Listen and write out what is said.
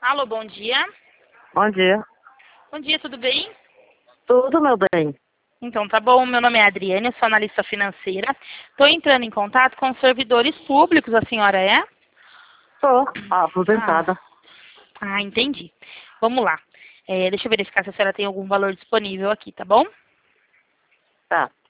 Alô, bom dia. Bom dia. Bom dia, tudo bem? Tudo, meu bem? Então, tá bom. Meu nome é Adriane, eu sou analista financeira. Estou entrando em contato com os servidores públicos, a senhora é? Tô, Ah, aposentada. entendi. Vamos lá. Deixa eu verificar se a senhora tem algum valor disponível aqui, tá bom? Tá.